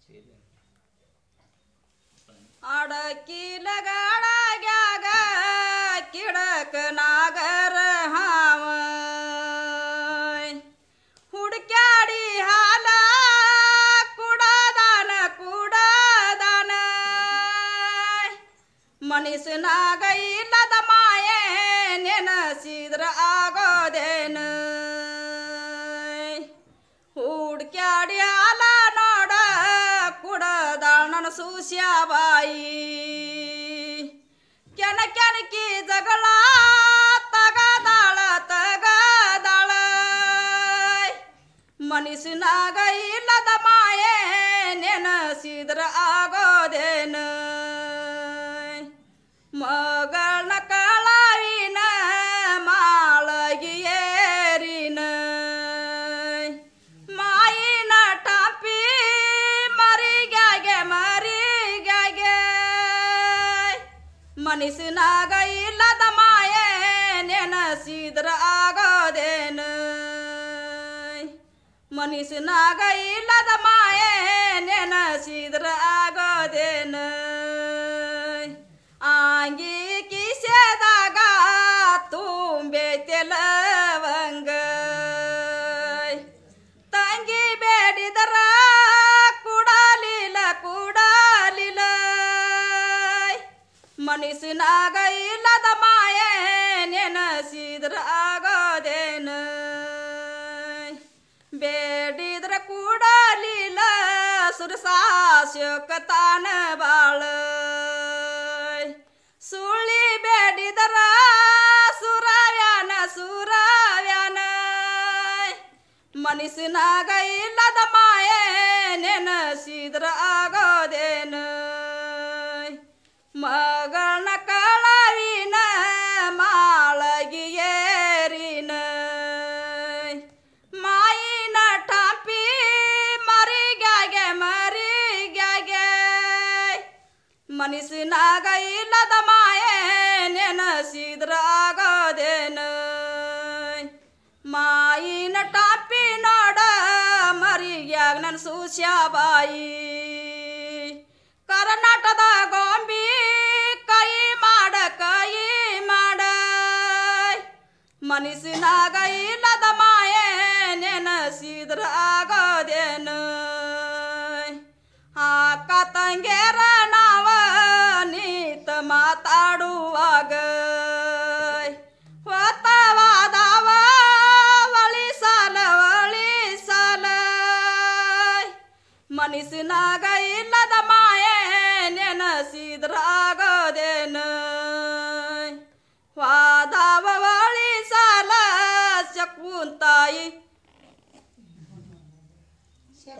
ಅಡಕಿಲ ಗಾಡಾಗ್ಯಾಗ ಕಿಡಕ ನಾಗರ ಹಾವ ಹುಡುಕ್ಯಾಡಿ ಹಾಲ ಕುಡದಾನ ಮನಸ್ಸಿನಾಗ ಇಲ್ಲದ ಮಾಯೆ ನೆನಸಿದ್ರ ಆಗೋದೇನು ಹುಡುಕ್ಯಾಡಿ ಹಾಲ ನೋಡ ಕುಡದಾಳ ನನ್ನ ಸೂಸ್ಯಾಬಾಯಿ ಕೆನಕಿ ಜಗಳ ತಗದಾಳ ಮನಸ್ಸಿನಾಗ ಇಲ್ಲದ ಮಾಯೆ ನೆನಸಿದ್ರ ಆಗೋದೇನು ಮಗಳನ ಕಳವಿನ ಮಾಳಗಿ ಏರಿನ ಮಾಯಿನ ಟಾಪಿ ಮರಿಗಾಗೆ ಮನಸ್ಸಿನಾಗ ಇಲ್ಲದ ಮಾಯೆ ನೆನಸಿದ್ರ ಆಗೋದೇನು ಮನಸ್ಸಿನಾಗ ಇಲ್ಲದ ಮಾಯೆ ನೆನಸಿದ್ರ ಆಗೋದೇನು ಆಂಗಿ ಕಿಸೆದಾಗ ತುಂಬೈತೆ ಲವಂಗ ತಂಗಿ ಬೇಡಿದರ ಕುಡಲಿಲ್ಲ ಮನಸ್ಸಿನಾಗ ಇಲ್ಲದ ಮಾಯೆ ನೆನಸಿದ್ರ ಆಗೋದೇನು ಬೇಡಿದ್ರ ಕೂಡಲಿಲ್ಲ ಸುರಸಾಸ್ಯಕತಾನ ಬಾಳ ಸುಳ್ಳಿ ಬೇಡಿದರ ಸುರವ್ಯಾನ ಮನಸ್ಸಿನಾಗ ಇಲ್ಲದ ಮಾಯೆ ನೆನಸಿದ್ರ ಆಗೋದೇನು ಮಗಳನ ಕಳವಿನ ಮಾಳಗಿ ಏರಿನ ಮಾಯಿನ ಟಾಪಿ ಮರಿಗಾಗೆ ಮನಸ್ಸಿನಾಗ ಇಲ್ಲದ ಮಾಯೆ ನೆನಸಿದ್ರ ಆಗೋದೇನು ಮಾಯಿನ ಟಾಪಿ ನೋಡ ಮರಿಗ್ಯಾಗ ನನ್ನ ಸೂಸ್ಯಾಬಾಯಿ ಕರ್ನಾಟಕದ ಗೊಂಬಿ ಕೈ ಮಾಡ ಮನಸ್ಸಿನಾಗ ಇಲ್ಲದ ಮಾಯೆ ನೆನಸಿದ್ರ ಆಗೋದೇನು ಆಕ ತಂಗೇರ ನಾವ ನೀತ ಮಾತಾಡುವಾಗ ಹೊತ್ತವಾದವ ಒಳಿ ಸಾಲ ಮನಸ್ಸಿನಾಗ ಇಲ್ಲದ ಮಾಯೆ ನೆನಸಿದ್ರ ಆಗೋದೇನು ವಾದವ ಒಳಿ ಸಾಲ ಶಕುಂತಾಯಿ